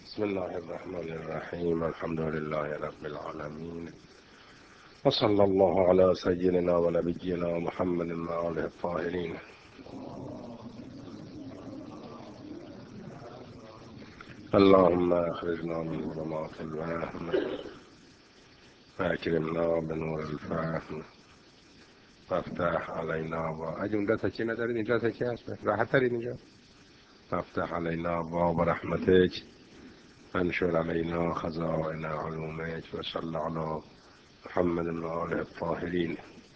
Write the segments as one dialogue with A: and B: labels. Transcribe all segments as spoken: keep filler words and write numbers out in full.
A: بسم الله الرحمن الرحیم. الحمد لله رب العالمین و صلی الله علی سیدنا و نبینا محمد و آله الطاهرین. اللهم اخرجنا من ظلمات الوهم و اکرمنا بنور الفهم و افتح علینا با اگه اونجا تکی ندارید اینجا تکی هست راحت ترید اینجا. افتح علینا باب رحمتک انشر علینا خزائن علومک و صلی علی محمد و آله الطاهرین.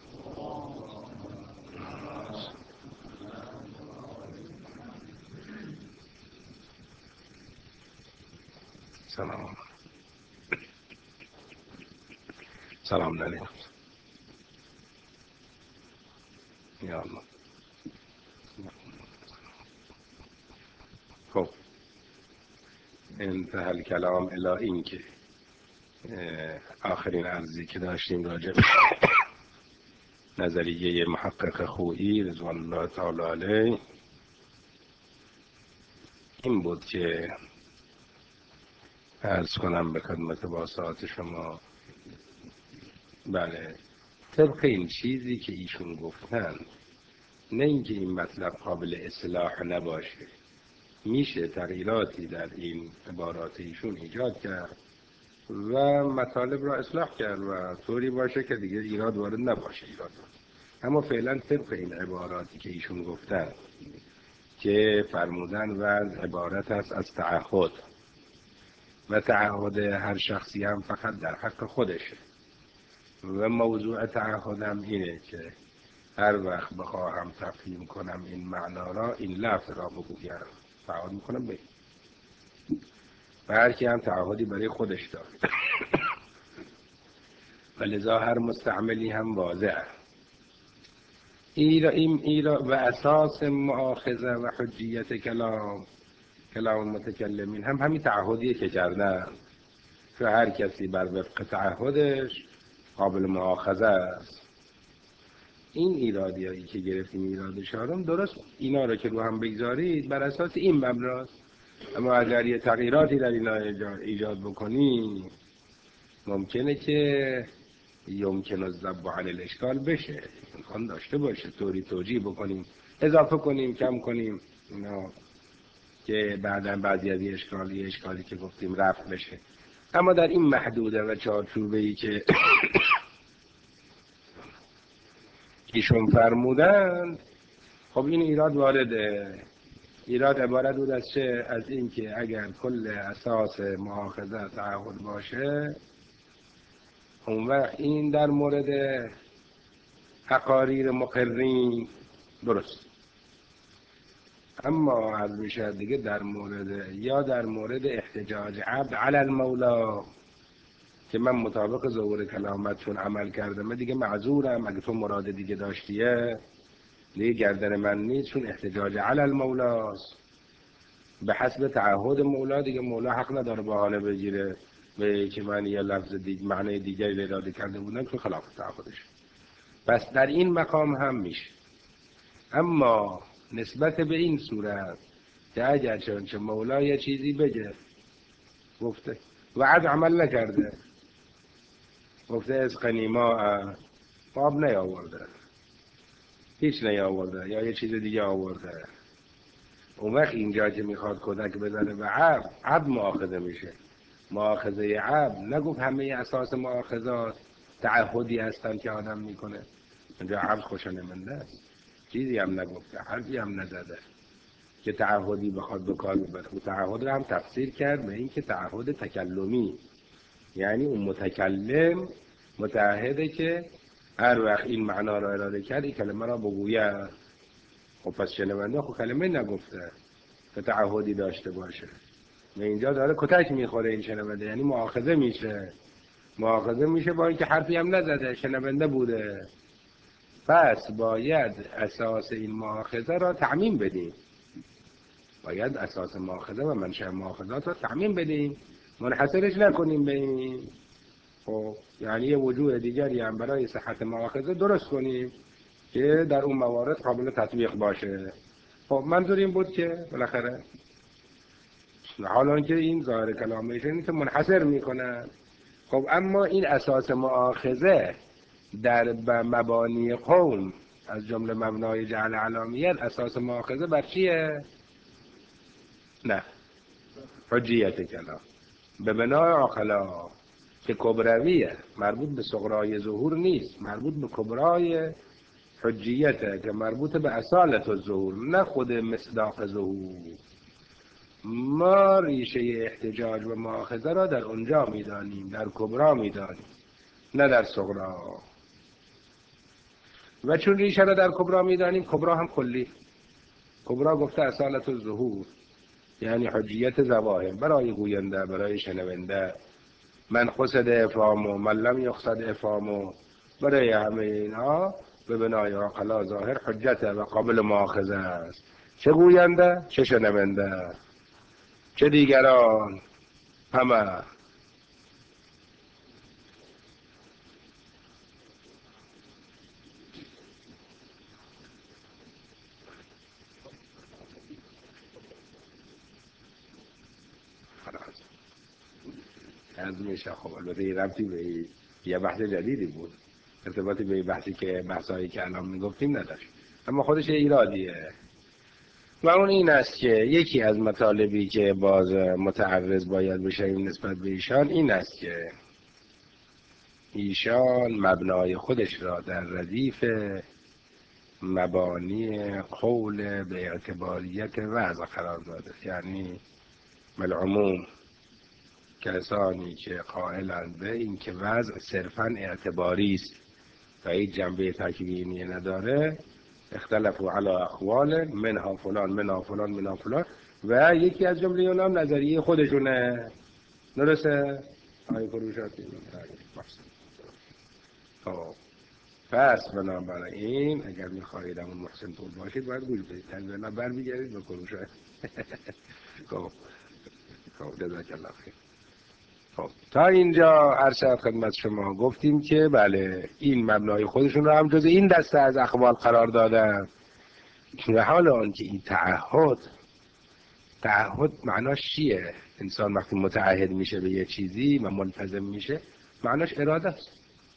A: سلام سلام علیکم. یا الله. خب انتهى الکلام الی این که آخرین عرضی که داشتیم راجع به نظریه محقق خویی رضوان الله تعالی علیه این بود که عرض کنم به خدمت باسطات شما. بله، طبق این چیزی که ایشون گفتن، نه اینکه این مطلب قابل اصلاح نباشه، میشه تغییراتی در این عبارات ایشون ایجاد کرد و مطالب را اصلاح کرد و طوری باشه که دیگه ایراد وارد نباشه ایراد. اما فعلا طبق این عباراتی که ایشون گفتن که فرمودن وضع عبارت است از تعهد و تعهد هر شخصی هم فقط در حق خودشه و موضوع تعهدم اینه که هر وقت بخواهم تفهیم کنم این معنا را، این لفظ را بگویم، تعهد میکنم به و هر کی هم تعهدی برای خودش داره و لذا هر مستعملی هم واضحه. ایرا این ایرا و اساس مؤاخذه و حجیت کلام کلام متکلمین هم همین تعهدیه که کردن که هر کسی بر وفق تعهدش قابل مؤاخذه است. این ایرادیایی که گرفتیم ایراد چهارم درست اینا رو که رو هم بگذارید بر اساس این مبناست. اما اگر یه تغییراتی در اینا ایجاد بکنی ممکنه که یمکن الذب عن الاشکال بشه، امکان داشته باشه طوری توجیه بکنیم، اضافه کنیم، کم کنیم اینا که بعداً بعضی از اشکالی اشکالی که گفتیم رفع بشه. اما در این محدوده و چارچوبه‌ای که ایشون فرمودن، خب این ایراد وارده. ایراد عبارت بود از چه؟ از این که اگر کل اساس مؤاخذه تعهد باشه، اون وقت این در مورد حقاریر مقرین درست، اما از میشه دیگه در مورد یا در مورد احتجاج عبد علی المولا که من مطابق ظهور کلامتون عمل کردم دیگه معذورم، اگه تو مراد دیگه داشتیه دیگه گردن من نیست، چون احتجاج علی المولاست به حسب تعهد مولا، دیگه مولا حق نداره بهانه بگیره به که من یه لفظ دیگه معنی دیگری اراده کرده بودم که خلاف تعهدش. پس در این مقام هم میشه. اما نسبت به این صورت که اگر چون مولا یه چیزی بگه گفته وعد عمل نکرده، گفته از قنیما آب نیاورده، هیچ نیاورده یا یه چیز دیگه آورده، اون وقت اینجا که میخواد کودک بزنه به عبد، عبد مؤاخذه میشه. مؤاخذه عبد نگفت همه اساس مؤاخذات تعهدی هستن که آدم میکنه. اینجا عبد خوش نمنده است، چیزی هم نگفته، حرفی هم نزده که تعهدی بخواد بکار ببره. و تعهد رو هم تفسیر کرد به این که تعهد تکلمی، یعنی اون متکلم متعهده که هر وقت این معنا را اراده کرد این کلمه را بگوید. خب پس شنونده خب کلمه نگفته که تعهدی داشته باشه، و اینجا داره کتک میخوره این شنونده، یعنی مؤاخذه میشه. مؤاخذه میشه با اینکه حرفی هم نزده، شنونده بوده. پس باید اساس این مؤاخذه را تعمیم بدیم، باید اساس مؤاخذه و منشأ مؤاخذات را تعمیم بدیم، منحصرش نکنیم به این. خب یعنی یه وجوه دیگری هم برای صحت مؤاخذه درست کنیم که در اون موارد قابل تطبیق باشه. خب منظور این بود که بالاخره حالا که این ظاهر کلام ایشون که منحصر میکنن. خب اما این اساس مؤاخذه در مبانی قوم از جمله مبنای جعل علامیت، اساس مؤاخذه بر چیه؟ نه، حجیت کلام به بنای عقلا که کبرویه، مربوط به صغرای ظهور نیست، مربوط به کبرای حجیته که مربوط به اصالت الظهور، نه خود مصداق ظهور. ما ریشه احتجاج و مؤاخذه را در اونجا میدانیم، در کبرا میدانیم، نه در صغرا. و چون ریشه را در کبرا میدانیم، کبرا هم کلی. کبرا گفته اصالت الظهور، یعنی حجیت ظواهر برای گوینده، برای شنونده. من قصد افهامو، من لم یقصد افهامو، برای همه اینها به بنای عقلا ظاهر حجته و قابل مؤاخذه است، چه گوینده چه شنونده چه دیگران، همه. از میشه. خب البته این ربطی به یه بحث جدیدی بود، ارتباطی به بحثی که بحثایی که الان میگفتیم نداشت، اما خودش ایرادیه. و اون این است که یکی از مطالبی که باز متعرض باید بشه نسبت به ایشان این است که ایشان مبنای خودش را در ردیف مبانی قول به اعتباریت وضع قرار داده، یعنی بالعموم کسانی که قائلند به این که وضع صرفاً اعتباری است و هیچ جنبه تکوینی نداره، اختلفوا علی اقوال منها فلان منها فلان منها فلان، و یکی از جمله اونا هم نظریه خودشونه. درسته؟ آیه فروشاتی. خب پس بنابراین اگر میخواهید همون محسن طول باشید باید گوش بدید، تنظیرنا برمیگردید به فروشات. خب خب جزاک الله خیر. خب تا اینجا عرض خدمت شما گفتیم که بله این مبنای خودشون رو هم جز این دسته از اقوال قرار دادن. و حالا آنکه این تعهد تعهد معناش چیه؟ انسان وقتی متعهد میشه به یه چیزی و ملتزم میشه معناش اراده است.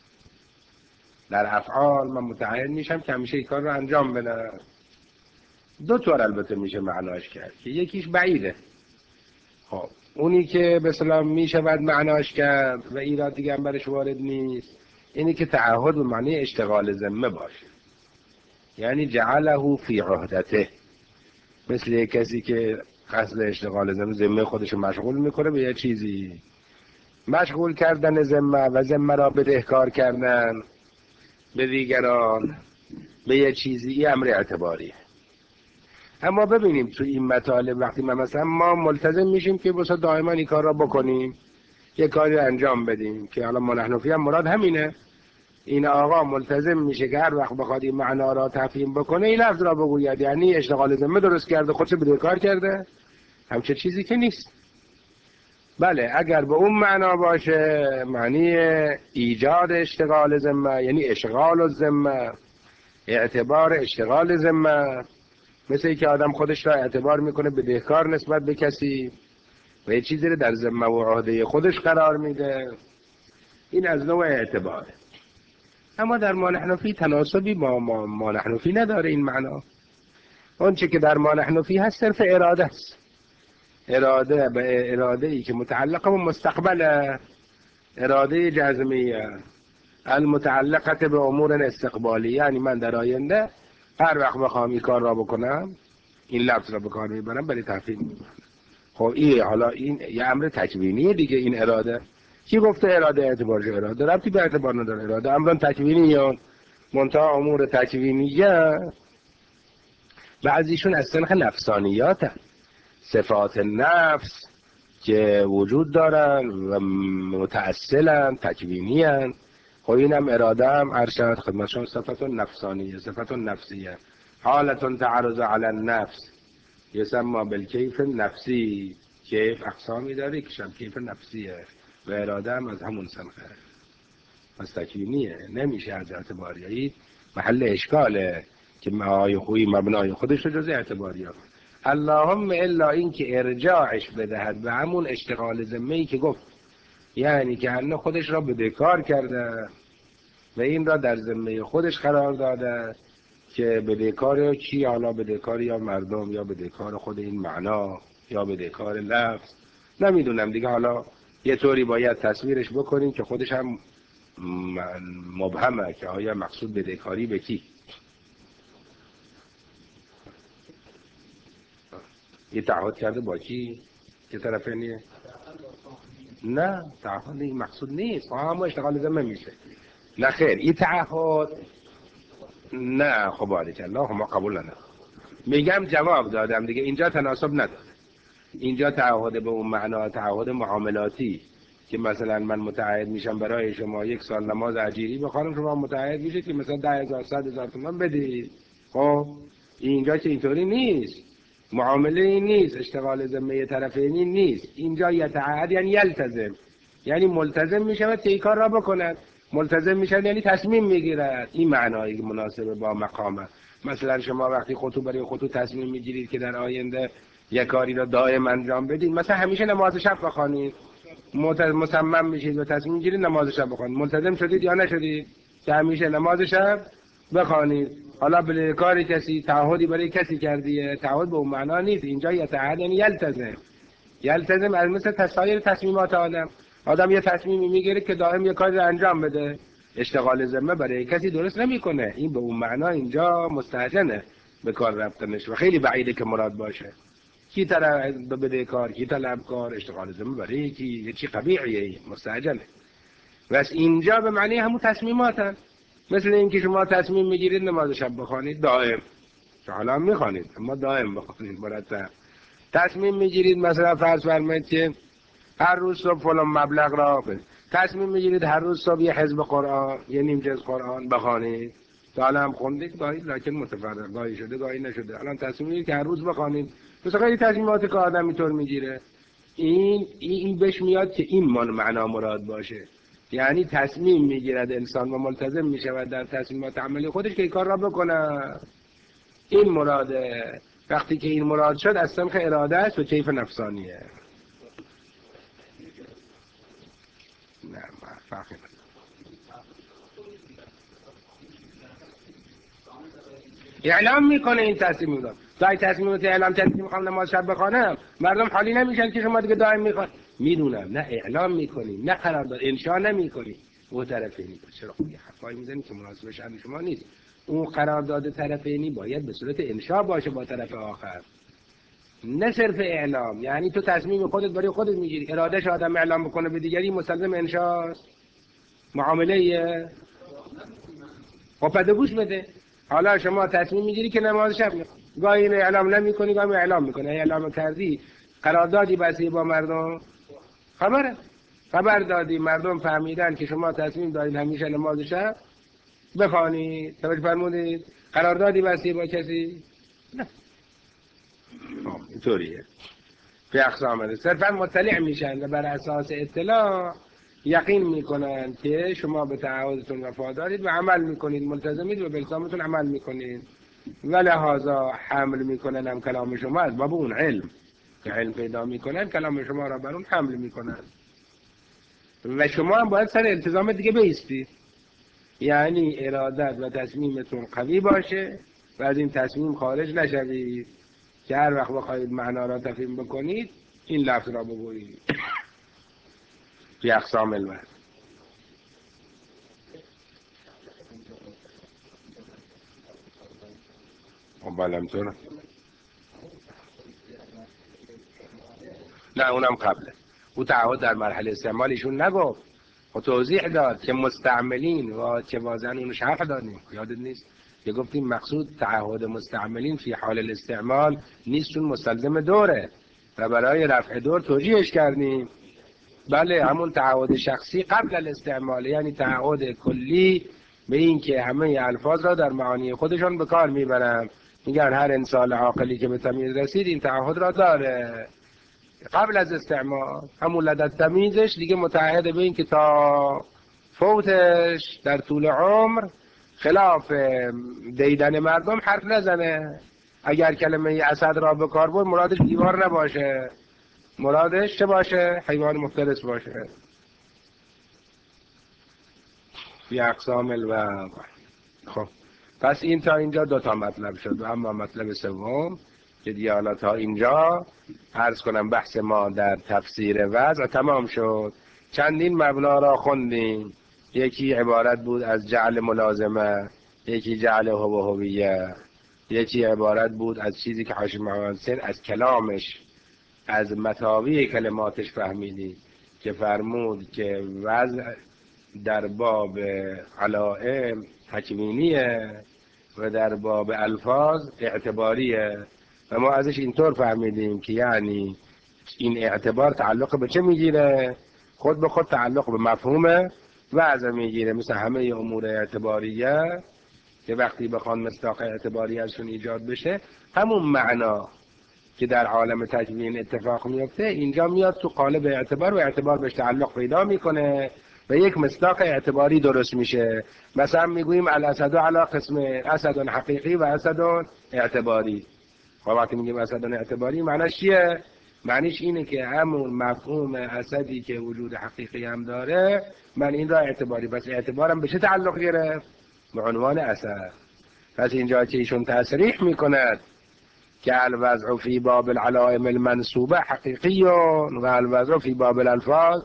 A: در افعال من متعهد میشم که همیشه این کار رو انجام بدم. دو طور البته میشه معناش کرد که یکیش بعیده. خب اونی که به سلام میشود معناش کرد و ایراد دیگه هم برش وارد نیست، اینی که تعهد به معنی اشتغال ذمه باشه، یعنی جعله فی عهدته، مثل کسی که قصد اشتغال ذمه ذمه خودش مشغول میکنه به یه چیزی، مشغول کردن ذمه و ذمه را بدهکار کردن به دیگران به یه چیزی امر اعتباریه. اما ببینیم تو این مطالب وقتی ما مثلا ما ملتزم میشیم که بسا دائما این کار را بکنیم، یه کاری انجام بدیم که حالا منحنفی هم مراد همینه، این آقا ملتزم میشه که هر وقت بخواد این معنا را تفهیم بکنه این لفظ را بگوید، یعنی اشتغال ذمه درست کرده، خودش بدهکار کرده، همچه چیزی که نیست. بله اگر به اون معنا باشه، معنی ایجاد اشتغال ذمه یعنی اشغال الذمه، اعتبار اشتغال ذمه، مثل که آدم خودش را اعتبار میکنه بدهکار نسبت به کسی و یه چیزی رو در ذمه و عهده خودش قرار میده، این از نوع اعتباره. اما در ما نحنفی تناسبی با ما, ما نحنفی نداره این معنا. اون چه که در ما نحنفی هست صرف اراده است، اراده به اراده ای که متعلقه به مستقبل، اراده جزمیه المتعلقه به امور استقبالی، یعنی من در آینده هر وقت بخوام این کار را بکنم این لفظ را به کار میبرم برای تفهیم میبرم. خب این حالا این یه امر تکوینیه دیگه. این اراده کی گفته اراده اعتبارش؟ اراده ربطی به اعتبار نداره، اراده امران تکوینیه، منتها امور تکوینیه بعضیشون از سنخ نفسانیات هست، صفات نفس که وجود دارن و متأصلن تکوینیان. خب اینم اراده هم ارشد خدمتشون صفت نفسانیه، صفت نفسیه، حالت تعرض علی النفس یسمى بالکیف نفسی. کیف اقسامی داره که شب کیف نفسیه و اراده هم از همون سنخه، از تکوینیه، نمیشه از اعتباریایی محل اشکاله که معای خوی مبنای خودش رو جز اعتباری ها. اللهم الا این که ارجاعش بدهد به همون اشتغال ذمه‌ای که گفت، یعنی که انه خودش را بدهکار کرده و این را در ذمه خودش قرار داده که بدهکار کی، حالا بدهکار یا مردم یا بدهکار خود این معنا یا بدهکار لفظ، نمیدونم دیگه، حالا یه طوری باید تصویرش بکنیم که خودش هم مبهمه که آیا مقصود بدهکاری به کی. یه تعهد کرده با کی؟ که طرفینیه؟ نه تعهد این مقصود نیست، اما اشتغال ذمه میشه. نه خیر، این تعهد نه. خب بارک الله، ما قبول ندارم. میگم جواب دادم دیگه، اینجا تناسب نداره. اینجا تعهد به اون معنا تعهد معاملاتی که مثلا من متعهد میشم برای شما یک سال نماز اجیری بخوانم، شما متعهد میشید که مثلا ده هزار صد هزار تومان بدید. خب اینجا که اینطوری نیست، معامله این نیست، اشتغال ذمه طرفینی نیست. اینجا یتعهد یعنی یلتزم، یعنی ملتزم میشود که این کار را بکند. ملتزم میشن یعنی تصمیم میگیرد. این معنایی مناسبه با مقامه. مثلا شما وقتی خودتون برای خودتون تصمیم میگیرید که در آینده یک کاری را دائم انجام بدید، مثلا همیشه نماز شب بخوانید، مصمم میشید و تصمیم میگیرید نماز شب بخوانید، ملتزم شدید یا نشدید که همیشه نماز شب بخوانید. حالا به کاری کسی تعهدی برای کسی کردیه، تعهد به اون معنا نیست. اینجا یتعهد یعنی یلتزم. یلتزم از مثل تسایر تصمیمات آدم. آدم یه تصمیمی میگیره که دائم یه کاری رو انجام بده، اشتغال ذمه برای کسی درست نمیکنه. این به اون معنا اینجا مستهجنه به کار رفتنش و خیلی بعیده که مراد باشه. کی طرف بده کار، کی طلبکار، اشتغال ذمه برای کی، یه چی قبیحیه، مستهجنه. بس اینجا به معنی همون تصمیمات هست. مثل اینکه شما تصمیم میگیرید نماز شب بخوانید دائم، حالا هم میخوانید اما دائم بخوانید مرتب. تصمیم میگیرید مثلا فرض فرمایید که هر روز صبح فلان مبلغ را بده. تصمیم میگیرید هر روز صبح یه حزب قرآن، یه نیم جز قرآن بخوانید. تا الان هم خوندید گاهی، لکن متفرق، گاهی شده گاهی نشده. الان تصمیم میگیرید که هر روز بخوانید. مثلا خیلی تصمیمات که آدم اینطور میگیره، این این بهش میاد که این من معنا مراد باشه. یعنی تصمیم میگیرد انسان و ملتزم میشود در تصمیمات عملی خودش که این کار را بکنه. این مراده. وقتی که این مراد شد از سمخ اراده است و کیف نفسانیه. نه ما فرقی نداره. اعلام میکنه این تصمیم رو. دای تصمیمات اعلام کردی میخوام نماز شب بخوانم، مردم حالی نمیشن که شما دیگه دائم میخوان. میدونم نه اعلام میکنی، نه قرارداد انشا نمیکنی. اون طرفینی چرا خب یه حرفایی میزنی که مناسب شأن شما نیست. اون قرارداد طرفینی باید به صورت انشا باشه با طرف آخر، نه صرف اعلام. یعنی تو تصمیم خودت برای خودت میگیری، ارادهش آدم اعلام بکنه به دیگری مسلم انشاست، معامله. خب پس گوش بده. حالا شما تصمیم میگیری که نماز شب میخونی، گاهی اینو اعلام نمیکنی گاهی اعلام میکنی. اعلام کردی قراردادی بستی با مردم، خبره خبر دادی، مردم فهمیدن که شما تصمیم دارید همیشه نماز شب بخوانید. توجه فرمودید؟ قراردادی بستی با کسی؟ نه. اینطوریه. به اقسام صرفا مطلع میشن و بر اساس اطلاع یقین میکنن که شما به تعهدتون وفادارید و عمل میکنید، ملتزمید و به الزامتون عمل میکنید و لحاظا حمل میکنن هم کلام شما از باب اون علم که علم پیدا میکنن، کلام شما را بر اون حمل میکنن و شما هم باید سر التزام دیگه بایستید. یعنی ارادت و تصمیمتون قوی باشه و از این تصمیم خارج نشوید که هر وقت بخواید معنا را تفهیم بکنید این لفظ را بگویید. فی اقسام الوحد. خب بلم طور نه اونم قبله. او تعهد در مرحله استعمال ایشون نگفت و توضیح داد که مستعملین و که بازن اونو شرح دادیم، یادت نیست که گفتیم مقصود تعهد مستعملین فی حال الاستعمال نیست چون مستلزم دوره و برای رفع دور توجیهش کردیم. بله همون تعهد شخصی قبل الاستعمال، یعنی تعهد کلی به این که همه الفاظ را در معانی خودشان به کار میبرن. میگن هر انسان عاقلی که به تمیز رسید این تعهد را داره قبل از استعمال. همون لدت تمیزش دیگه متعهد به این که تا فوتش در طول عمر خلاف دیدن مردم حرف نزنه. اگر کلمه اسد را به کار برد مرادش دیوار نباشه، مرادش چه باشه؟ حیوان مفترس باشه. فی اقسام الوضع. خب پس این تا اینجا دو تا مطلب شد. و اما مطلب سوم که دیگه حالا تا اینجا عرض کنم بحث ما در تفسیر وضع تمام شد. چندین مبنا را خوندیم. یکی عبارت بود از جعل ملازمه، یکی جعل هو هویه، یکی عبارت بود از چیزی که حاشیه محمد حسین از کلامش، از متاوی کلماتش فهمیدیم که فرمود که وضع در باب علائم تکوینیه و در باب الفاظ اعتباریه. و ما ازش اینطور فهمیدیم که یعنی این اعتبار تعلق به چه میگیره؟ خود به خود تعلق به مفهوم وضع میگیره، مثل همه امور اعتباریه که وقتی بخوان مصداق اعتباری ازشون ایجاد بشه، همون معنا که در عالم تکوین اتفاق میفته اینجا میاد تو قالب اعتبار و اعتبار بهش تعلق پیدا میکنه و یک مصداق اعتباری درست میشه. مثلا میگوییم الاسد علی قسم، اسد حقیقی و اسد اعتباری. خب وقتی میگیم اسد اعتباری معنیش چیه؟ معنیش اینه که همون مفهوم اسدی که وجود حقیقی هم داره من این را اعتباری، پس اعتبارم به چه تعلق گرفت؟ به عنوان اسد. پس اینجا که ایشون تصریح میکند که الوضع فی باب العلائم المنصوبه حقیقیون و الوضع فی باب الالفاظ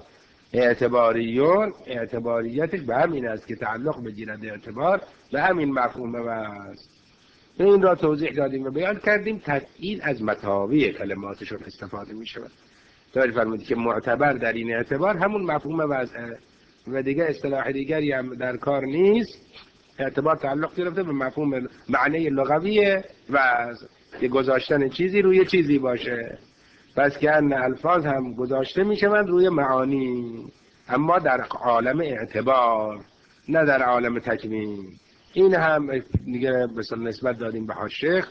A: اعتباریون، اعتباریتش به همین است که تعلق بگیرد اعتبار به همین مفهوم وضع. این را توضیح دادیم و بیان کردیم. تبعید از متاوی کلماتشون استفاده می شود. داری فرمودی که معتبر در این اعتبار همون مفهوم وضعه و دیگه اصطلاح دیگری هم در کار نیست. اعتبار تعلق گرفته به مفهوم معنی لغوی وضع که گذاشتن چیزی روی چیزی باشه. پس که ان الفاظ هم گذاشته می شوند روی معانی، اما در عالم اعتبار نه در عالم تکوین. این هم دیگه مثلا نسبت دادیم به حاشیه.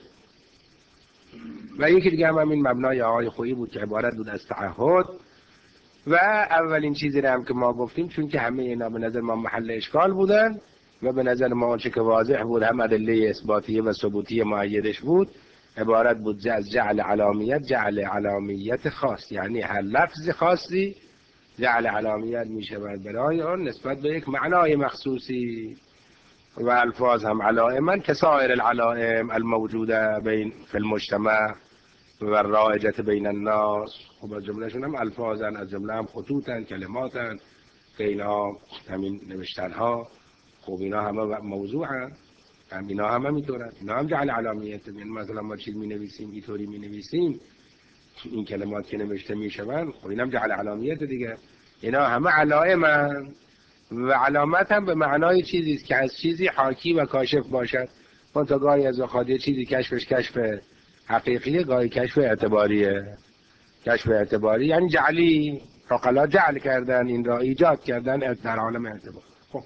A: و یکی دیگه هم همین مبنای آقای خویی بود که عبارت بود از تعهد. و اولین چیزی هم که ما گفتیم، چون که همه اینا به نظر ما محل اشکال بودن و به نظر ما آنچه که واضح بود هم ادله اثباتیه و ثبوتی معیدش بود، عبارت بود از جعل علامیت، جعل علامیت خاص، یعنی هر لفظ خاصی جعل علامیت می شود برای آن نسبت به یک معنای مخصوصی. و الفاظ هم علائما کسائر العلائم الموجوده بین فی المجتمع و رائجت بین الناس. خب از جملهشون هم الفاظن، از جمله هم خطوطن، کلماتن، که اینا همین نوشتن ها. خب اینا همه موضوعن، هم اینا همه میتونن، اینا هم جعل علامیت. یعنی مثلا ما چیز می نویسیم اینطوری می نویسیم، این کلمات که نوشته می شوند، خب اینا هم جعل علامیت دیگه. اینا همه علائمن و علامت هم به معنای چیزی است که از چیزی حاکی و کاشف باشد. منتها گاهی از اوقات یه چیزی کشفش کشف حقیقیه، گاهی کشف اعتباریه. کشف اعتباری یعنی جعلی، عقلا جعل کردن، این را ایجاد کردن در عالم اعتبار. خب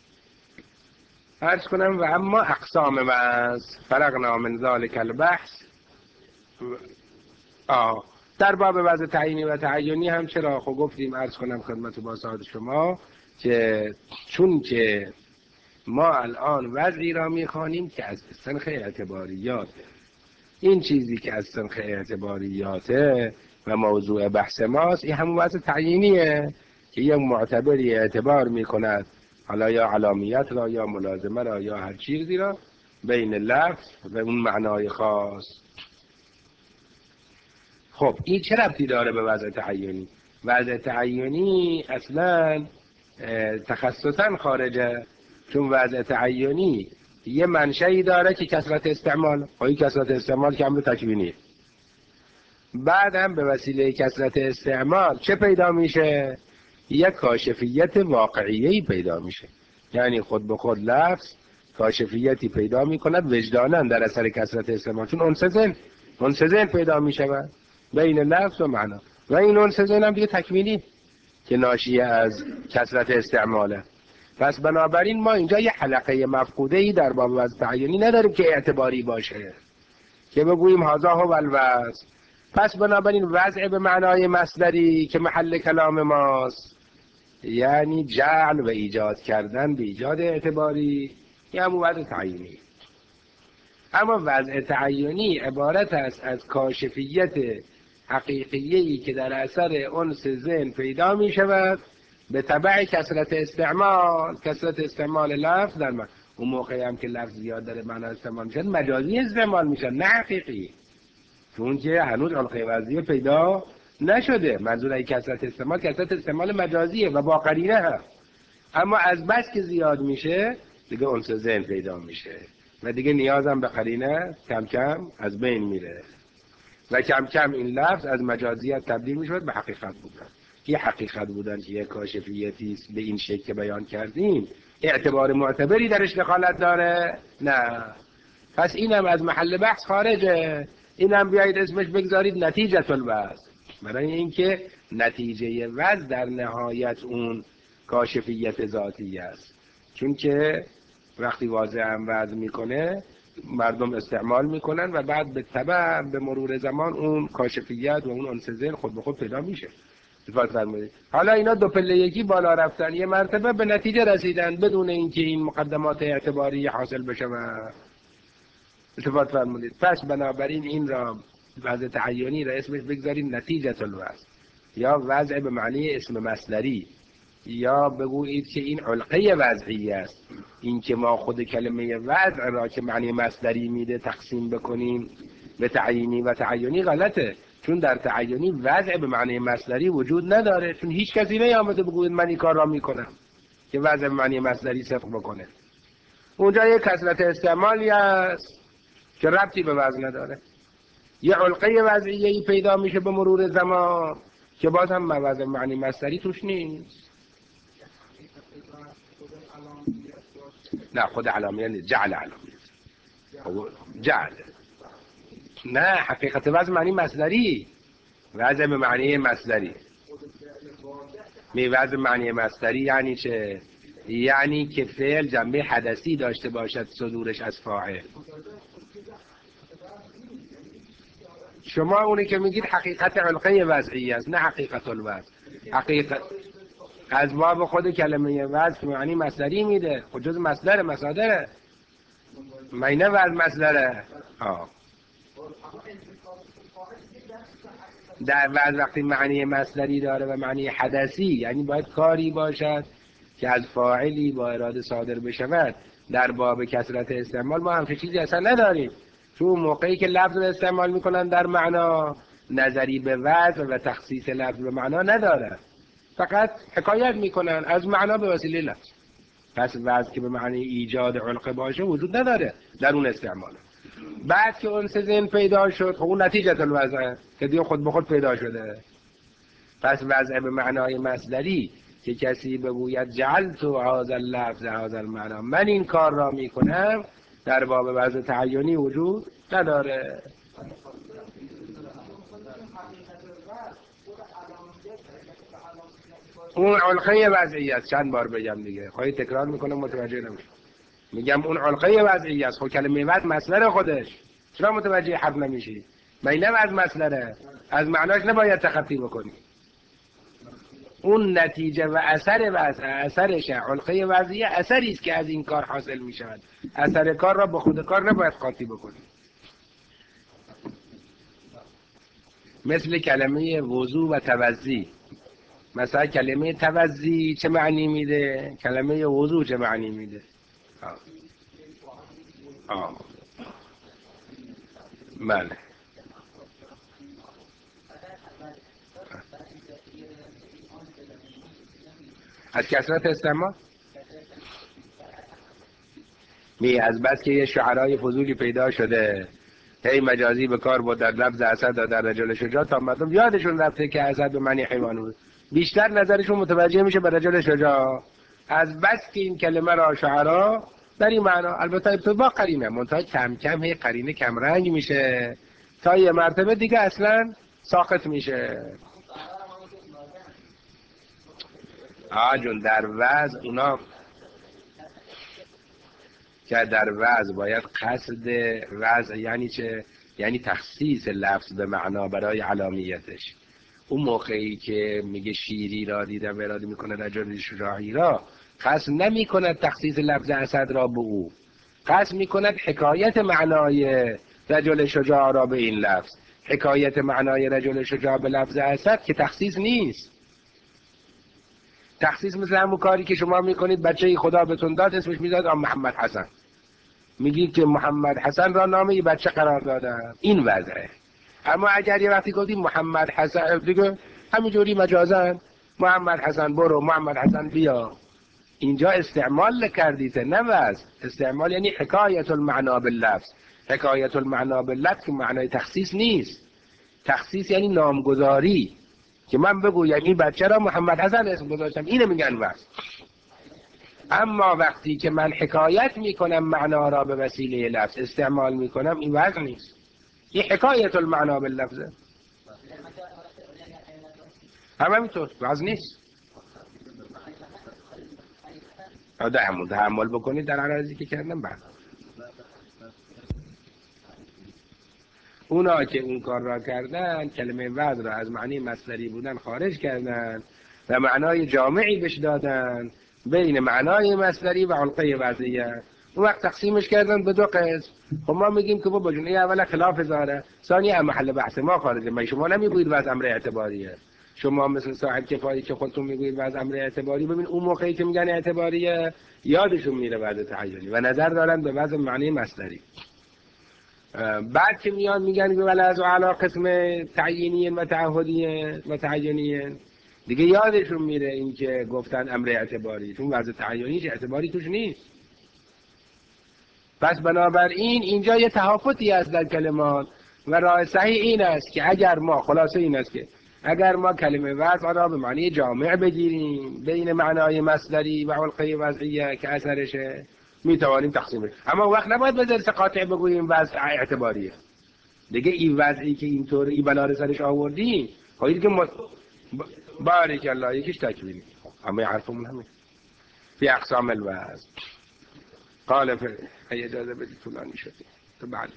A: عرض کنم و اما اقسام وضع فرقنا من ذلك البحث. آه در باب وضع تعیینی و تعینی هم چرا خب گفتیم، عرض کنم خدمت بازار شما که چون که ما الان وضعی را میخوانیم که از سنخ اعتباریاته. این چیزی که از سنخ اعتباریاته و موضوع بحث ماست، این همون وضع تعیینیه که یک معتبری اعتبار میکند، حالا یا علامیت را یا ملازمه را یا هر چیزی را بین لفظ و اون معنای خاص. خب این چه ربطی داره به وضع تعیینی؟ وضع تعیینی اصلا تخصصا خارجه، چون وضع تعیینی یه منشأی داره که کثرت استعمال، خواهی کثرت استعمال که امر تکوینیه. بعد هم به وسیله کثرت استعمال چه پیدا میشه؟ یک کاشفیت واقعیه‌ای پیدا میشه، یعنی خود به خود لفظ کاشفیتی پیدا میکند وجداناً در اثر کثرت استعمال، چون انسزن انسزن پیدا میشود بین لفظ و معنا. و این انسزن هم دیگه تکوینی که ناشی از کثرت استعماله. پس بنابراین ما اینجا یه حلقه مفقوده‌ای در باب وضع تعیینی نداریم که اعتباری باشه که بگوییم هذا هو الوضع. پس بنابراین وضع به معنای مصدری که محل کلام ماست، یعنی جعل و ایجاد کردن به ایجاد اعتباری، یه همون وضع تعیینی. اما وضع تعینی عبارت است از کاشفیت حقیقیه‌ای که در اثر انس ذهن پیدا می شود به تبع کثرت استعمال. کثرت استعمال لفظ در من. اون موقعی هم که لفظ زیاد داره معنا استعمال میشه مجازی استعمال میشه نه حقیقی، چون که هنوز علقه وضعیه پیدا نشده. منظور این کثرت استعمال کثرت استعمال مجازیه و با قرینه هم. اما از بس که زیاد میشه دیگه انس ذهن پیدا میشه و دیگه نیازم به قرینه کم کم از بین میره و کم کم این لفظ از مجازیت تبدیل میشه به حقیقت بودن. یه حقیقت بودن که یه کاشفیتی است به این شکل که بیان کردیم اعتبار معتبری درش دخالت داره؟ نه. پس اینم از محل بحث خارجه. اینم بیایید اسمش بگذارید نتیجه الوضع، برای اینکه نتیجه وضع در نهایت اون کاشفیت ذاتی است. چون که وقتی واضح هم وضع میکنه مردم استعمال میکنن و بعد به تبع به مرور زمان اون کاشفیت و اون انس ذهن خود به خود پیدا میشه. اتفاق فرمودید. حالا اینا دو پله یکی بالا رفتن، یه مرتبه به نتیجه رسیدن بدون اینکه این مقدمات اعتباری حاصل بشه و اتفاق فرمودید. پس بنابراین این را وضع تعینی را اسمش بگذاریم نتیجه الوضع یا وضع به معنی اسم مصدری، یا بگویید که این علقه وضعی است. این که ما خود کلمه وضع را که معنی مصدری میده تقسیم بکنیم به تعیینی و تعینی غلطه، چون در تعینی وضع به معنی مصدری وجود نداره، چون هیچ کسی نیامده بگوید من این کار را میکنم که وضع به معنی مصدری صدق بکنه. اونجا یک کثرت استعمالی است که ربطی به وضع نداره. یه علقه وضعیه‌ای پیدا میشه به مرور زمان که باز هم وضع معنی مصدری توش نیست. نه خود علامیه نیست، جعل علامیه. جعل نه، حقیقت وضع معنی مصدری، وضع به معنی مصدری. می وضع معنی مصدری یعنی چه؟ یعنی که فعل جنبه حدثی داشته باشد صدورش از فاعل. شما اونی که میگید حقیقت علقه وضعی است، نه حقیقت الوضع. حقیقت از باب خود کلمه وضع معنی مصدری میده، خود جز مصدر مصادره معنی وضع مصدره. آه. در وضع وقتی معنی مصدری داره و معنی حدثی یعنی باید کاری باشد که از فاعلی با اراده صادر بشود. در باب کثرت استعمال ما همچین چیزی اصلا نداریم، چون موقعی که لفظ رو استعمال میکنن در معنا نظری به وضع و تخصیص لفظ به معنا نداره، فقط حکایت میکنن از معنا به وسیله لفظ. پس وضع که به معنی ایجاد علقه باشه وجود نداره در اون استعمال. بعد که انس ذهن پیدا شد خب اون نتیجه الوضع که دیگه خود به خود پیدا شده. پس وضع به معنای مصدری که کسی بگوید جعلت هذا اللفظ هذا المعنی، من این کار را میکنم، در باب وضع تعینی وجود نداره. اون علقه وضعی است. چند بار بگم دیگه، خواهی تکرار میکنم متوجه نمیشه. میگم اون علقه وضعی است. خب کلمه وضع مصدر خودش، چرا متوجه حرف نمیشی؟ معنی از مصدره، از معناش نباید تخطی بکنی. اون نتیجه و اثر وضع، اثرش علقه وضعی اثری است که از این کار حاصل میشود. اثر کار را به خود کار نباید قاطی بکنی. مثل کلمه وضو و توضی. مثلا کلمه توضی چه معنی میده؟ کلمه وضو چه معنی میده؟ آه. آه. بله. از کثرت استعمال می از بس که یه شعرهای فضولی پیدا شده هی مجازی به کار بود در لفظ اسد و در رجل شجاع تا مردم یادشون رفته که اسد به معنی حیوان بود، بیشتر نظرشون متوجه میشه به رجل شجاع. از بس که این کلمه را شعرها در این معنا، البته ابتدا قرینه منتها کم کم هی قرینه کم رنگ میشه تا یه مرتبه دیگه اصلا ساقط میشه. آه جون در وضع اونا که در وضع باید قصد وضع یعنی چه؟ یعنی تخصیص لفظ به معنا برای علامیتش. اون موقعی که میگه شیری را دیدم و اراده میکنه رجل شجاعی را، قصد نمیکنه تخصیص لفظ اسد را به او، قصد میکند حکایت معنای رجل شجاع را به این لفظ. حکایت معنای رجل شجاع به لفظ اسد که تخصیص نیست. تخصیص مثل همون کاری که شما میکنید بچه خدا بهتون داد اسمش میداد آم محمد حسن، میگید که محمد حسن را نام یه بچه قرار دادن، این وضعه. اما اگر یه وقتی گفتید محمد حسن دیگه همینجوری مجازن محمد حسن برو محمد حسن بیا، اینجا استعمال کردید نه وضع. استعمال یعنی حکایت المعنا باللفظ. حکایت المعنا باللفظ که معنای تخصیص نیست. تخصیص یعنی نامگذاری که من بگویم این بچه را محمد حسن اسم گذاشتم، اینو میگن وضع. اما وقتی که من حکایت میکنم معنا را به وسیله لفظ استعمال میکنم، این وضع نیست. این حکایت المعنا باللفظه. هم همینطور وضع نیست. ده تحمل بکنید در عرضی که کردم. بعد اونا که اون کار را کردن کلمه وضع را از معنی مصدری بودن خارج کردن و معنای جامعی بهش دادن بین معنای مصدری و علقه وضعیه. اون وقت تقسیمش کردن به دو قسم. خب ما میگیم که بابا جون این اولا خلاف زاره، ثانی هم محل بحث ما خارجه. ما شما نمیگویید وضع امر اعتباریه. شما مثل صاحب کفایی که خودتون میگویید وضع امر اعتباری، ببین اون موقعی که میگن اعتباریه یادشون میره وضع تعیینی و نظر دارن به وضع معنی مصدری. بعد که میان میگن که ولی از علا قسم تعیینی و تعهدی و تعیینی، دیگه یادشون میره این که گفتن امر اعتباری، چون وضع تعیینیش اعتباری توش نیست. پس بنابراین اینجا یه تهافتی هست در کلمات و راه صحیح این است که اگر ما خلاصه این است که اگر ما کلمه وضع را به معنی جامع بگیریم بین معنای مصدری و علقه وضعیه که اثرشه، میتوانیم تقسیم. اما وقت نباید به درس قاطع بگوییم وضع اعتباریه. دیگه این وضعی که اینطور این بلا رو سرش آوردیم خواهید که م... بارک الله یکیش تکمیلی. اما حرفمون همین فی اقسام الوضع قال فر ای اجازه بدید طولانی شدیم تو بعد.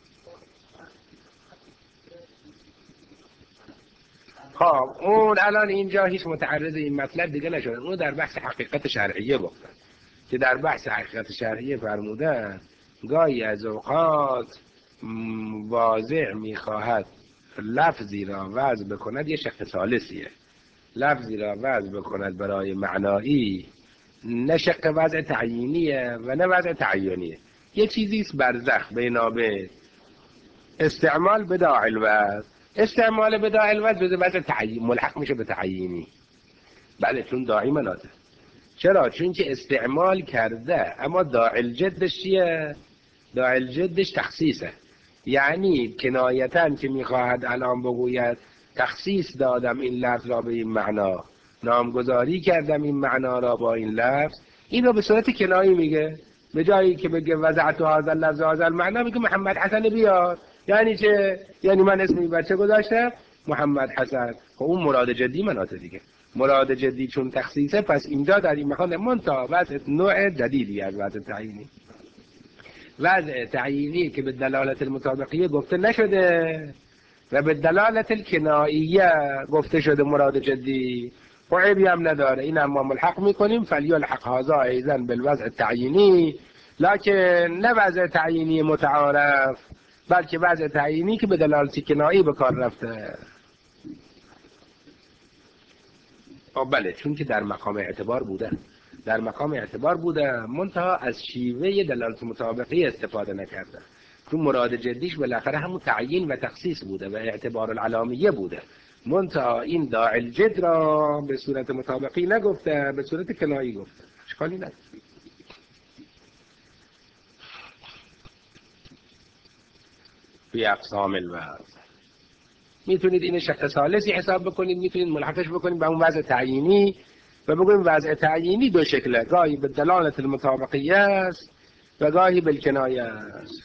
A: خب اون الان اینجا هیچ متعرض این مطلب دیگه نشدن. اون در بحث حقیقت شرعیه گفتن که در بحث حقیقت شرعیه فرمودن گاهی از اوقات واضع میخواهد لفظی را وضع بکند، یه شق ثالثیه، لفظی را وضع بکند برای معنایی، نه شق وضع تعیینیه و نه وضع تعیینیه، یه چیزیست برزخ بینابه استعمال بداعی الوضع. استعمال بداعی الوضع به وضع تعیین ملحق میشه به تعیینی. بله چون داعی مناطه. چرا؟ چون که استعمال کرده اما داعی الجدش چیه؟ داعی الجدش تخصیصه. یعنی کنایتاً که میخواهد الان بگوید تخصیص دادم این لفظ را به این معنا، نامگذاری کردم این معنا را با این لفظ، این رو به صورت کنایی میگه. به جایی که بگه وضعت هذا اللفظ هذا المعنا میگه محمد حسن بیار. یعنی چه؟ یعنی من اسمی بچه گذاشتم محمد حسن. خب اون مراد جدی مناطه دیگه. مراد جدی چون تخصیصه، پس اینجا در این مکان منتها وضع نوع جدیدی از وضع تعیینی. وضع تعیینی که به دلالت المطابقیه گفته نشده و به دلالت الکنائیه گفته شده مراد جدی، و عیبی هم نداره. این هم ما ملحق میکنیم فلیلحق هذا ایضا بالوضع التعیینی، لکن نه وضع تعیینی متعارف بلکه وضع تعیینی که به دلالت کنایی به کار رفته. بله چون که در مقام اعتبار بوده، در مقام اعتبار بوده منتها از شیوه دلالت مطابقی استفاده نکرده، چون مراد جدیش بالاخره همون تعیین و تخصیص بوده و اعتبار العلامیه بوده. منتها این داعی الجد را به صورت مطابقی نگفته، به صورت کنایی گفته. اشکالی نداره. فی اقسام الوضع میتونید این شق ثالثی حساب بکنید، میتونید ملحقش بکنید به اون وضع تعیینی و بگویم وضع تعیینی دو شکله، گاهی به دلالت المطابقیه است و گاهی بالکنایه است.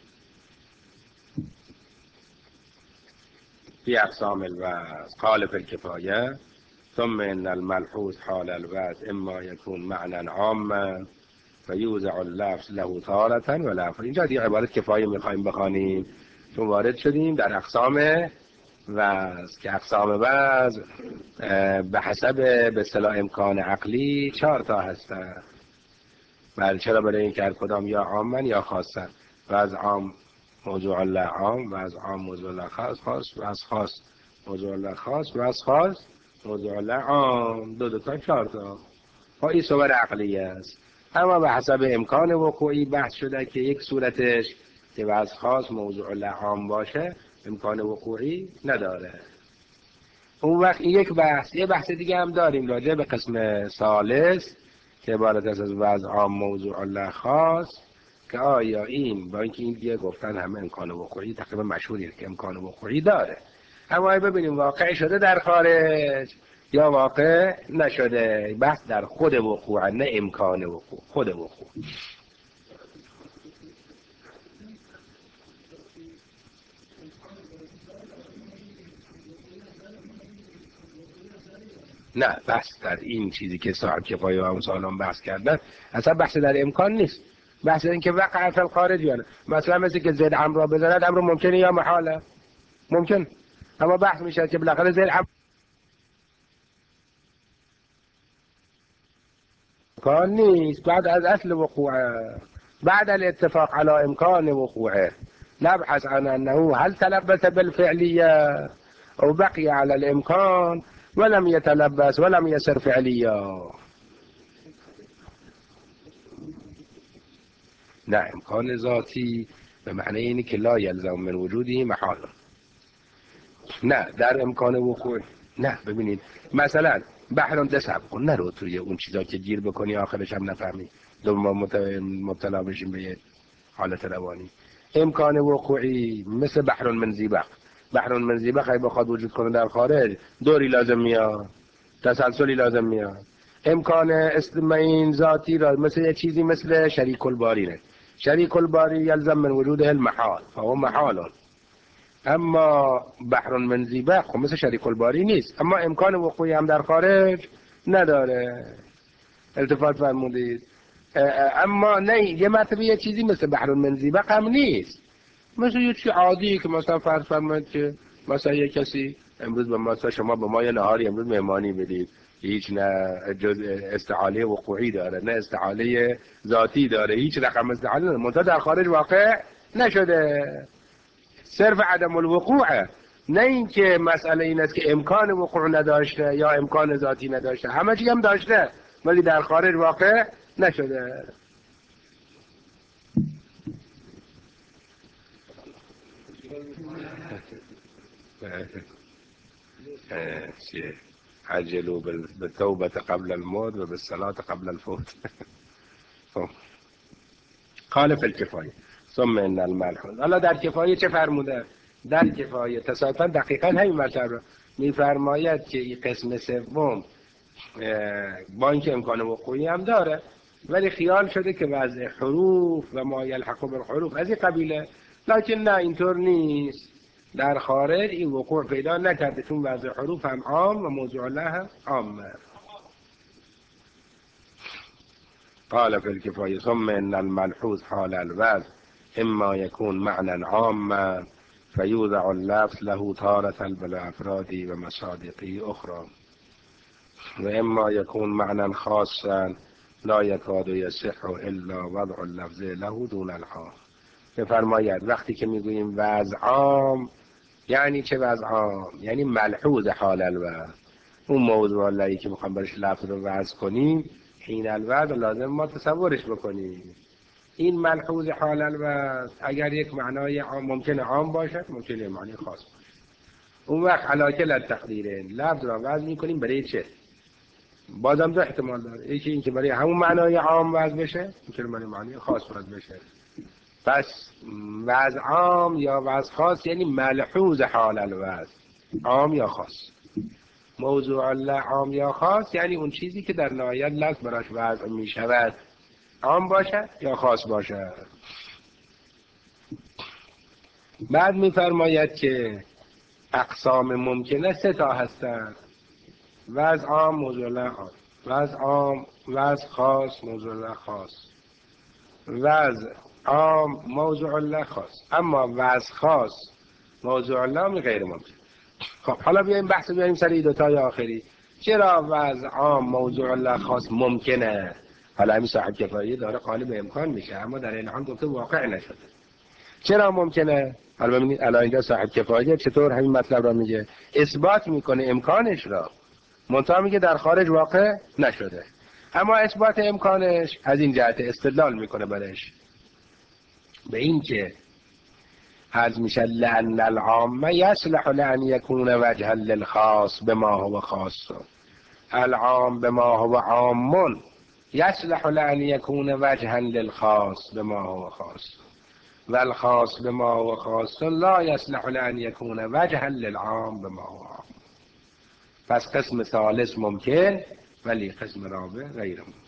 A: فی اقسام الوضع قال فی الکفایه ثم ان الملحوظ حال الوضع اما یکون معنى عاما فیوزع اللفظ له تارة ولا. اینجا دیگه عبارت کفایه میخوایم بخوانیم چون وارد شدیم در اقسام وضع که اقسام وضع به حسب به اصطلاح امکان عقلی چهار تا هستن بله چرا؟ برای این که هر کدام یا عامن یا خاصن. و از عام موضوع الله عام و از عام موضوع الله خاص خاص و از خاص موضوع الله خاص و از خاص موضوع الله عام. دو دو تا چهار تا. ها این صور عقلیه است. اما به حسب امکان وقوعی بحث شده که یک صورتش که از خاص موضوع الله عام باشه امکان وقوعی نداره. اون وقت یک بحث. یه بحث دیگه هم داریم راجع به قسم ثالث که عبارت است از وضع عام موضوع الله خاص، که آیا این با اینکه این دیگه گفتن همه امکان وقوعی تقریبا مشهوریه که امکان وقوعی داره، اما ببینیم واقع شده در خارج یا واقع نشده. بحث در خود وقوع، نه امکان وقوع، خود وقوع. نه بحث در این چیزی که صاحب کفایه و امثالان بحث کردن اصلا بحث در امکان نیست. بحث این که وقع فی الخارج یعنی مثلا مثل که زید عمرو را بزند، عمرو ممکنه یا محاله؟ ممکن. اما بحث میشه که بالاخره زید عمرو امکان نیست. بعد از اصل وقوعه، بعد الاتفاق على امکان وقوعه نبحث عن انه هل تلبس بالفعلیه او بقي على الامکان ولم يتلبس ولم يصير فعليا. نه امکان ذاتی به معنی اینه که لا یلزم من وجودی محال. نه در امکان وقوع. نه ببینید مثلا بحران ده سبقون نرو توی اون چیزا که گیر بکنی آخرش هم نفهمی دوم مبتلا بشیم به حالت روانی. امکان وقوعی مثل بحران من زیبق. بحران من زیبق اگه بخواد وجود کنه در خارج دوری لازم میاد، تسلسلی لازم میاد. امکان استمعین ذاتی را مثل یه چیزی مثل شریک الباری نه. شریک الباری یلزم من وجوده المحال فهو محال. اما بحر من زیبق خب مثل شریک الباری نیست، اما امکان وقوعی هم در خارج نداره. التفات فرمودید. اما نه یه مرتبه یه چیزی مثل بحر من زیبق هم نیست، مثل یه چیز عادی که مثلا فرض فرمایید که مثلا یه کسی امروز به مثلا شما به ما یه نهاری امروز مهمانی بدید، هیچ نه جز استعاله وقوعی داره نه استعاله ذاتی داره، هیچ رقم استعاله نداره، منتها در خارج واقع نشده. صرف عدم الوقوعه، نه اینکه مسئله این است که امکان وقوع نداشته یا امکان ذاتی نداشته، همه چی هم داشته ولی در خارج واقع نشده. عجلوا بالتوبة قبل الموت و بالصلاة قبل الفوت. قال في الكفایه ثم ان الملحوظ. حالا در کفایه چه فرموده؟ در کفایه تصادفا دقیقا همین مطلب رو میفرماید که این قسم سوم با اینکه امکان وقوعی هم داره ولی خیال شده که وضع حروف و ما یلحق بالحروف از این قبیله، لکن نه اینطور نیست. در خارج این وقوع پیدا نکرده چون وضع حروف هم عام و موضوع الله هم عامه. قال في الكفاية ثم إن الملحوظ حال الوضع إما يكون معنى عاما فيوضع اللفظ له تارة بالأفراد ومصادق أخرى، وإما يكون معنى خاصا لا يكاد يصح إلا وضع اللفظ له دون العام. بفرماید وقتی که میگوییم وضع عام یعنی چه وضع عام؟ یعنی ملحوظ حال الوضع، اون موضوع اللهی که میخوام برش لفظ رو وضع کنیم حین الوضع لازم ما تصورش بکنیم. این ملحوظ حال الوضع اگر یک معنای عام ممکنه عام باشد ممکنه معنی خاص باشد. اون وقت علاکل التقدیرین لفظ را وضع میکنیم برای چه؟ بازم دو احتمال داره، یکی این که برای همون معنای عام وضع بشه، ممکنه برای معنی خاص وضع بشه. پس وضع عام یا وضع خاص یعنی ملحوظ حال الوضع، عام یا خاص. موضوع الله عام یا خاص یعنی اون چیزی که در نهایت لفظ براش وضع می شود عام باشد یا خاص باشد. بعد می فرماید که اقسام ممکنه سه تا هستند: وضع عام موضوع الله عام، وضع عام وضع خاص موضوع الله خاص، وضع عام موضوع الله خاص. اما وضع خاص موضوع الله غیر ممکن. خب حالا بیایم بحث بیاریم سر این دوتای آخری. چرا وضع عام موضوع الله خاص ممکنه حالا همین صاحب کفایی داره قالب امکان میشه، اما در این حال گفته واقع نشده. چرا ممکنه؟ حالا ببینید الان اینجا صاحب کفایی چطور همین مطلب را میگه، اثبات میکنه امکانش را، منتها میگه در خارج واقع نشده. اما اثبات امکانش از این جهت استدلال میکنه برش به این که از میشه لأن العام یصلح لأن یکون وجها للخاص بما هو خاص. العام بما هو عام یصلح لأن یکون وجها للخاص بما هو خاص، والخاص بما هو خاص لا یصلح لأن یکون وجها للعام بما هو عام. پس قسم ثالث ممکن ولی قسم رابع غیر ممکن.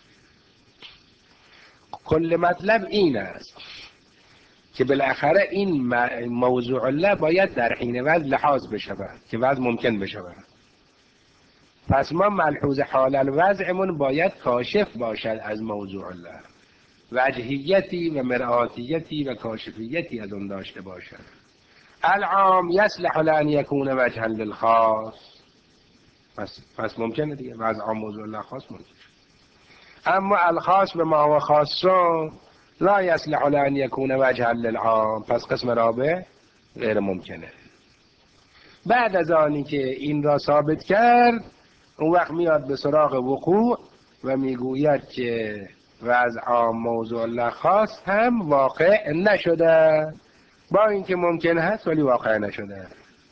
A: کل مطلب این است که بالاخره این موضوع الله باید در حین وضع لحاظ بشود که وضع ممکن بشود. پس ما ملحوظ حال الوضعمون باید کاشف باشد از موضوع الله، وجهیتی و مرآتیتی و کاشفیتی از اون داشته باشد. العام یصلح لأن یکون وجها للخاص، پس پس ممکنه دیگه وضع عام موضوع الله خاص ممکن. اما الخاص به ما هو خاص لا یصلح لأن یکون وجها للعام، پس قسم رابع غیر ممکنه. بعد از آنی که این را ثابت کرد اون وقت میاد به سراغ وقوع و میگوید که وضع عام موضوع الله خاص هم واقع نشده، با اینکه ممکن هست ولی واقع نشده.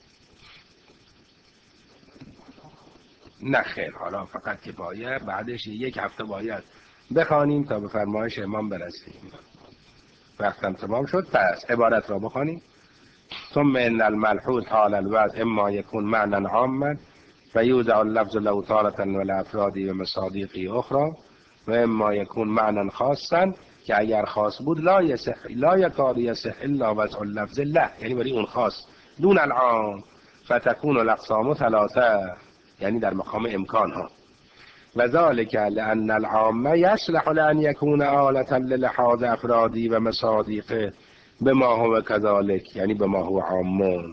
A: نه خیر، حالا فقط که باید بعدش یک هفته باید بخوانیم تا به فرمایش امام برسیم. وقتم تمام شد، پس عبارت را بخوانیم. ثم ان الملحوظ حال الوضع اما يكون معنى عاما فيوضع اللفظ له تارة والافراد و مصادیق اخرى، و اما يكون معنى خاصا که اگر خاص بود لا يصح لا يكاد يصح الا وضع اللفظ له، یعنی برای اون خاص دون العام، فتكون الاقسام ثلاثه، یعنی در مقام امکان ها. و ذلك لأن العام يصلح لأن يكون آلة للحاظ افرادی و مصادیق بما هو كذلك، یعنی بما هو عام،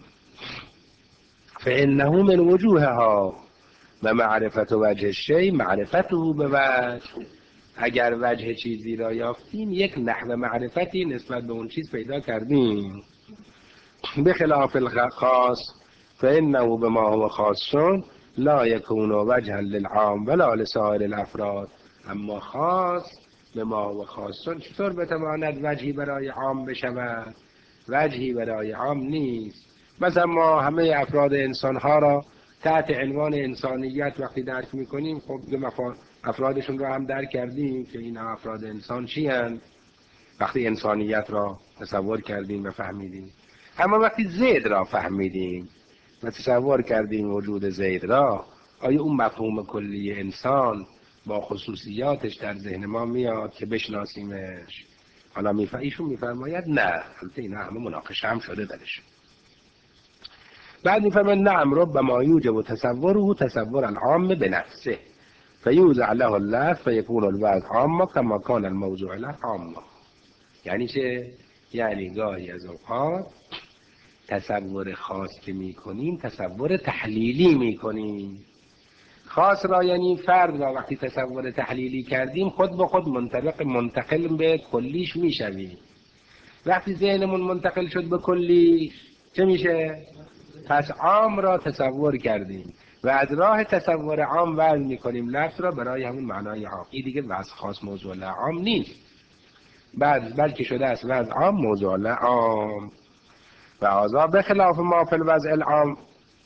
A: فإنه من وجوهها و معرفت وجه الشيء معرفته بوجه. اگر وجه چیزی را یافتیم یک نحو معرفتی نسبت به اون چیز پیدا کردیم. بخلاف الخاص فإنه بما هو خاص لا يكون وجها للعام ولا لسائر الافراد. اما خاص بما هو خاص چطور بتواند وجهی برای عام بشود؟ وجهی برای عام نیست. مثلا ما همه افراد انسان ها را تحت عنوان انسانیت وقتی درک میکنیم، خب افرادشون را هم درک کردیم که این افراد انسان چی هستند وقتی انسانیت را تصور کردیم و فهمیدیم. اما وقتی زید را فهمیدیم و تصور کردیم وجود زید را، آیا اون مفهوم کلی انسان با خصوصیاتش در ذهن ما میاد که بشناسیمش؟ حالا میفهم ایشون میفرماید نه، البته اینا همه مناقشه هم شده درش. بعد میفرماید نعم ربما یوجب تصوره تصور العام بنفسه فیوضع له اللفظ فیکون الوضع عاما کما کان الموضوع له عاما. یعنی چه؟ یعنی گاهی از اوقات تصور خاص که میکنیم تصور تحلیلی میکنیم. خاص را یعنی فرد را وقتی تصور تحلیلی کردیم خود به خود منطبق منتقل به کلیش میشویم. وقتی ذهنمون منتقل شد به کلی چه میشه؟ پس عام را تصور کردیم و از راه تصور عام وضع میکنیم لفظ را برای همون معنای عام. این دیگه وضع خاص موضوع له عام نیست، بعد بلکه شده است وضع عام موضوع له عام. و هذا بخلاف ما فی الوضع العام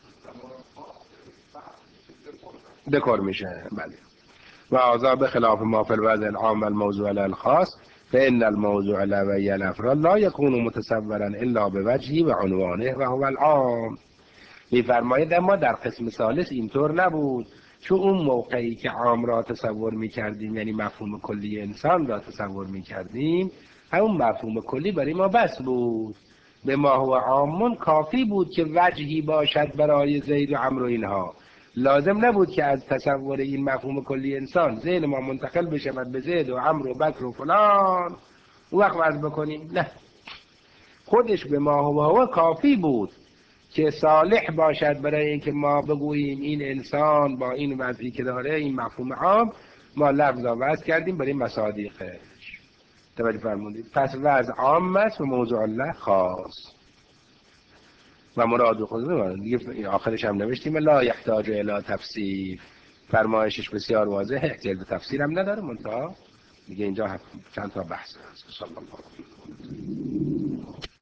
A: دکور میشه. بله. و هذا بخلاف ما فی الوضع العام الموضوع له الخاص فإن الموضوع له و الافراد لا يكون متصورا الا بوجهه و عنوانه و هو العام. میفرماید اما در قسم ثالث اینطور نبود، چون اون موقعی که عام را تصور میکردیم یعنی مفهوم کلی انسان را تصور میکردیم، همون مفهوم کلی برای ما بس بود. به ما هو عامون کافی بود که وجهی باشد برای زید و عمرو اینها، لازم نبود که از تصور این مفهوم کلی انسان ذهن ما منتقل بشود به زید و عمرو و بکر و فلان اون وقت وضع بکنیم. نه، خودش به ما هو هو کافی بود که صالح باشد برای اینکه ما بگوییم این انسان با این وضعی که داره این مفهوم عام ما لفظ وضع کردیم برای مصادیقش. توجه فرمودید. پس وضع عام است و موضوع الله خاص و مراد خود دیگه آخرش هم نوشتیم لا یحتاج الی تفسیر. فرمایشش بسیار واضحه، احتیاج به تفسیر هم نداره. منتها دیگه اینجا چند تا بحث هست. صلی الله علیه و